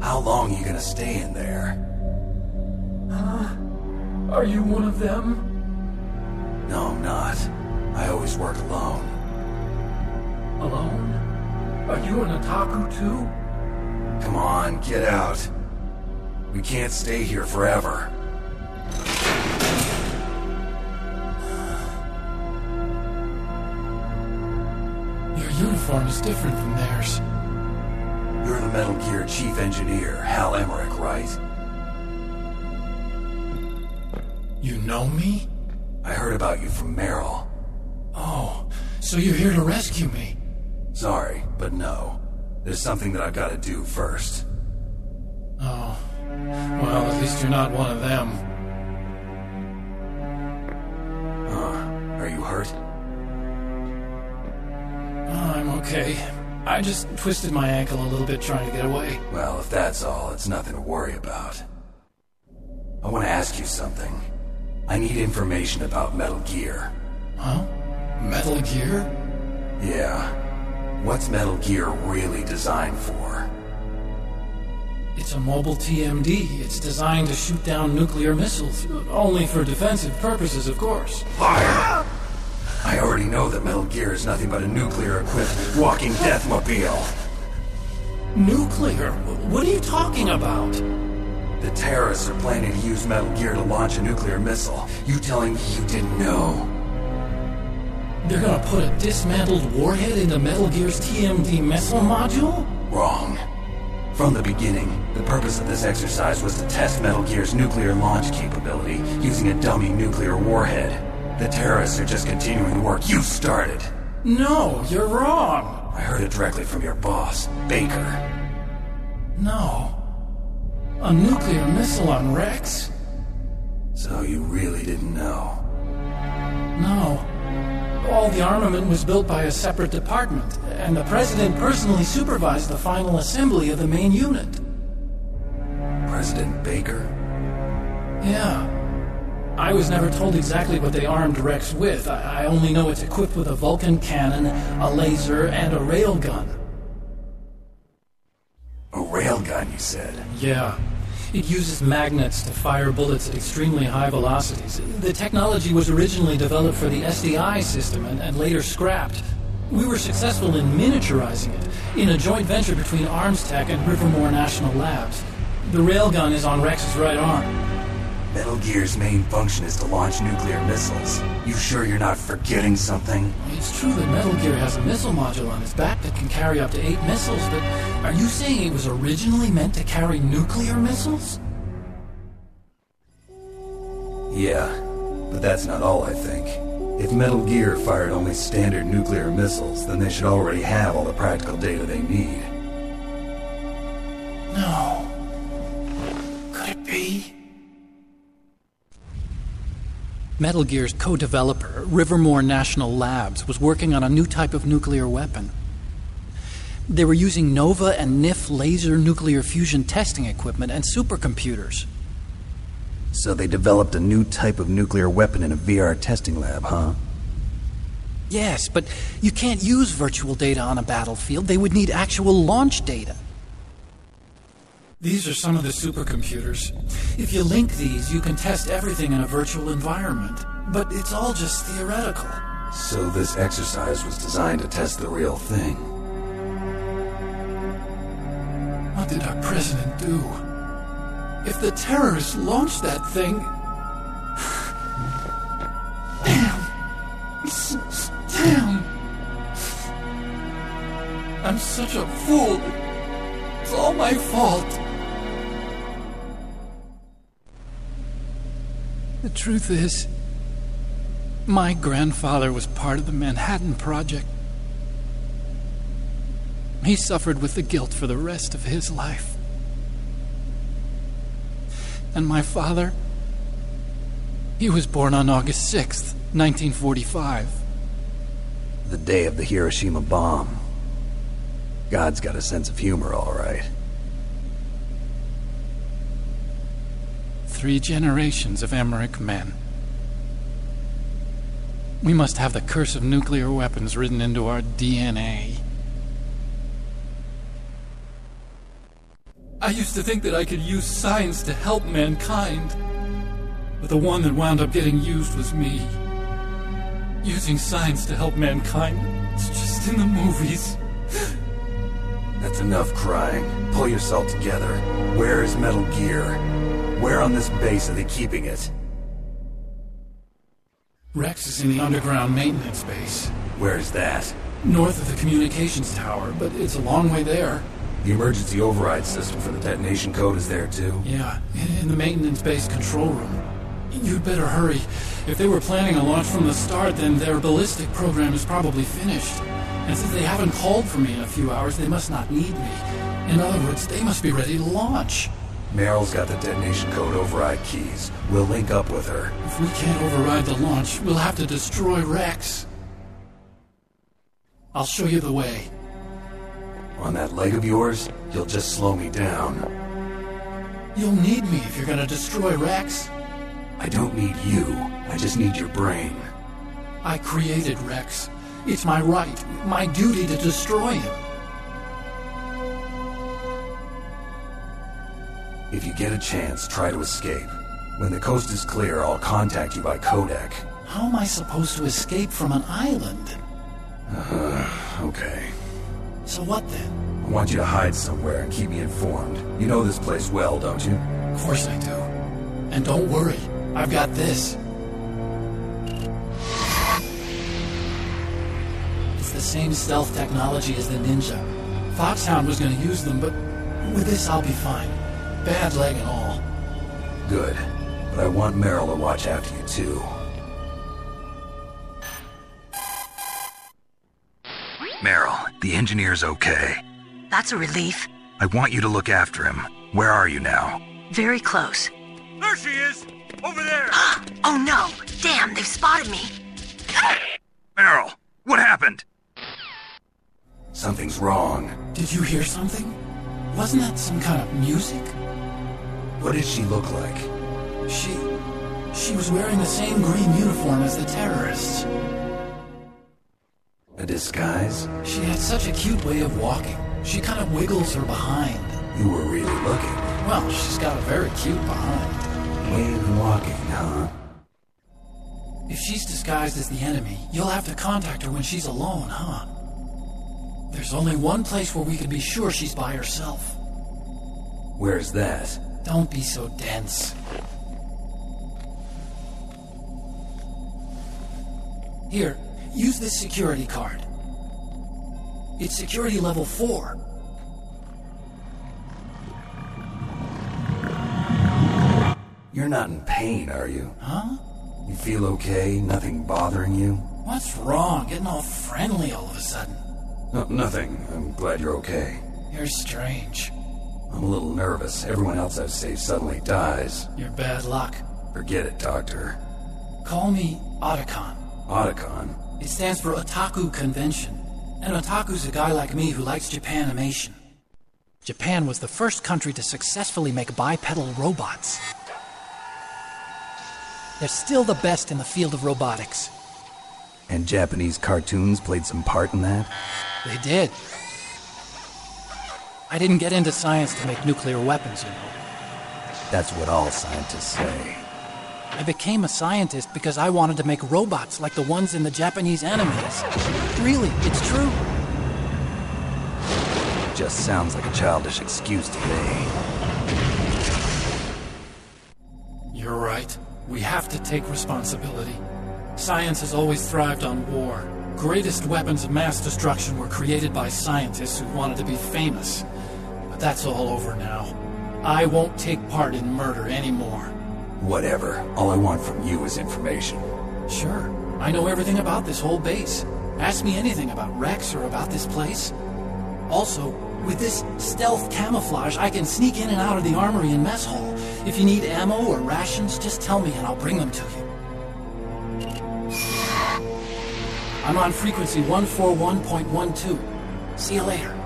How long are you gonna stay in there? Are you one of them? No, I'm not. I always work alone. Alone? Are you an otaku too? Come on, get out. We can't stay here forever. Your uniform is different from theirs. You're the Metal Gear Chief Engineer, Hal Emmerich, right? You know me? I heard about you from Meryl. Oh, so you're here to rescue me? Sorry, but no. There's something that I've got to do first. Oh. Well, at least you're not one of them. Are you hurt? Oh, I'm okay. I just twisted my ankle a little bit trying to get away. Well, if that's all, it's nothing to worry about. I want to ask you something. I need information about Metal Gear. Huh? Metal Gear? Yeah. What's Metal Gear really designed for? It's a mobile TMD. It's designed to shoot down nuclear missiles. Only for defensive purposes, of course. Fire! I already know that Metal Gear is nothing but a nuclear-equipped walking deathmobile. Nuclear? What are you talking about? The terrorists are planning to use Metal Gear to launch a nuclear missile. You telling me you didn't know? They're gonna put a dismantled warhead into Metal Gear's TMD missile module? Wrong. From the beginning, the purpose of this exercise was to test Metal Gear's nuclear launch capability using a dummy nuclear warhead. The terrorists are just continuing the work you started. No, you're wrong. I heard it directly from your boss, Baker. No. A nuclear missile on Rex? So you really didn't know? No. All the armament was built by a separate department, and the President personally supervised the final assembly of the main unit. President Baker? Yeah. I was never told exactly what they armed Rex with. I only know it's equipped with a Vulcan cannon, a laser, and a railgun. A railgun, you said? Yeah. It uses magnets to fire bullets at extremely high velocities. The technology was originally developed for the SDI system and later scrapped. We were successful in miniaturizing it in a joint venture between ArmsTech and Rivermore National Labs. The railgun is on Rex's right arm. Metal Gear's main function is to launch nuclear missiles. You sure you're not forgetting something? It's true that Metal Gear has a missile module on its back that can carry up to 8 missiles, but are you saying it was originally meant to carry nuclear missiles? Yeah, but that's not all, I think. If Metal Gear fired only standard nuclear missiles, then they should already have all the practical data they need. No. Could it be? Metal Gear's co-developer, Rivermore National Labs, was working on a new type of nuclear weapon. They were using NOVA and NIF laser nuclear fusion testing equipment and supercomputers. So they developed a new type of nuclear weapon in a VR testing lab, huh? Yes, but you can't use virtual data on a battlefield. They would need actual launch data. These are some of the supercomputers. If you link these, you can test everything in a virtual environment. But it's all just theoretical. So this exercise was designed to test the real thing. What did our president do? If the terrorists launched that thing... Damn! I'm such a fool. It's all my fault. The truth is, my grandfather was part of the Manhattan Project. He suffered with the guilt for the rest of his life. And my father, he was born on August 6th, 1945. The day of the Hiroshima bomb. God's got a sense of humor, all right. 3 generations of Emmerich men. We must have the curse of nuclear weapons written into our DNA. I used to think that I could use science to help mankind. But the one that wound up getting used was me. Using science to help mankind, it's just in the movies. That's enough crying. Pull yourself together. Where is Metal Gear? Where on this base are they keeping it? Rex is in the underground maintenance base. Where is that? North of the communications tower, but it's a long way there. The emergency override system for the detonation code is there too? Yeah, in the maintenance base control room. You'd better hurry. If they were planning a launch from the start, then their ballistic program is probably finished. And since they haven't called for me in a few hours, they must not need me. In other words, they must be ready to launch. Meryl's got the detonation code override keys. We'll link up with her. If we can't override the launch, we'll have to destroy Rex. I'll show you the way. On that leg of yours, you'll just slow me down. You'll need me if you're gonna destroy Rex. I don't need you. I just need your brain. I created Rex. It's my right, my duty to destroy him. If you get a chance, try to escape. When the coast is clear, I'll contact you by codec. How am I supposed to escape from an island? Okay. So what then? I want you to hide somewhere and keep me informed. You know this place well, don't you? Of course I do. And don't worry, I've got this. It's the same stealth technology as the Ninja. Foxhound was going to use them, but with this I'll be fine. Bad leg and all. Good. But I want Meryl to watch after you, too. Meryl, the engineer's okay. That's a relief. I want you to look after him. Where are you now? Very close. There she is! Over there! Oh no! Damn, they've spotted me! Meryl, what happened? Something's wrong. Did you hear something? Wasn't that some kind of music? What did she look like? She was wearing the same green uniform as the terrorists. A disguise? She had such a cute way of walking. She kind of wiggles her behind. You were really looking. Well, she's got a very cute behind. Way of walking, huh? If she's disguised as the enemy, you'll have to contact her when she's alone, huh? There's only one place where we can be sure she's by herself. Where's that? Don't be so dense. Here, use this security card. It's security level 4. You're not in pain, are you? Huh? You feel okay? Nothing bothering you? What's wrong? Getting all friendly all of a sudden. No, nothing. I'm glad you're okay. You're strange. I'm a little nervous. Everyone else I've saved suddenly dies. You're bad luck. Forget it, Doctor. Call me Otacon. Otacon? It stands for Otaku Convention. And Otaku's a guy like me who likes Japanimation. Japan was the first country to successfully make bipedal robots. They're still the best in the field of robotics. And Japanese cartoons played some part in that? They did. I didn't get into science to make nuclear weapons, you know. That's what all scientists say. I became a scientist because I wanted to make robots like the ones in the Japanese animes. Really, it's true. Just sounds like a childish excuse to me. You're right. We have to take responsibility. Science has always thrived on war. Greatest weapons of mass destruction were created by scientists who wanted to be famous. But that's all over now. I won't take part in murder anymore. Whatever. All I want from you is information. Sure. I know everything about this whole base. Ask me anything about Rex or about this place. Also, with this stealth camouflage, I can sneak in and out of the armory and mess hall. If you need ammo or rations, just tell me and I'll bring them to you. I'm on frequency 141.12. See you later.